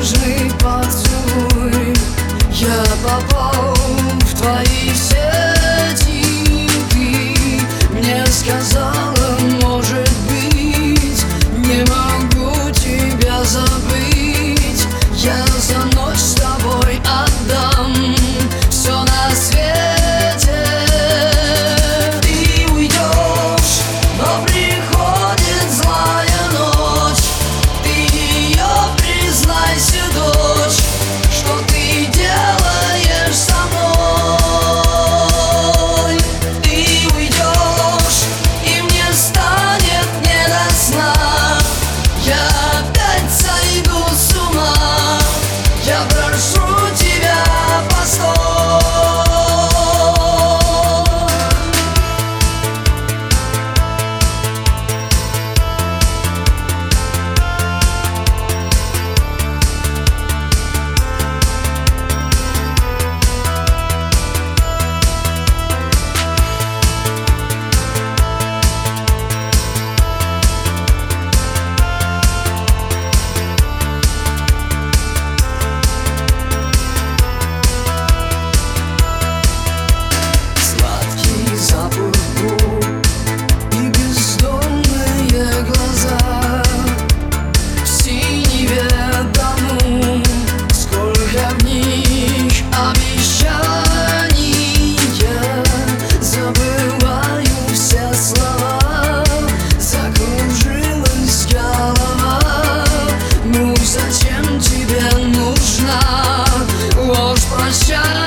нежный поцелуй. Я попал в твои сети, ты мне сказала, может быть, не могу тебя забыть. Я за ночь с тобой отдам все на свете. Ты уйдешь, но приходит злая ночь. Ты ее, признайся, дочь, что ты делаешь со мной. Ты уйдешь, и мне станет не до сна. Я опять сойду с ума. Я прошу тебя, постой. Зачем тебе нужна ложь прощания?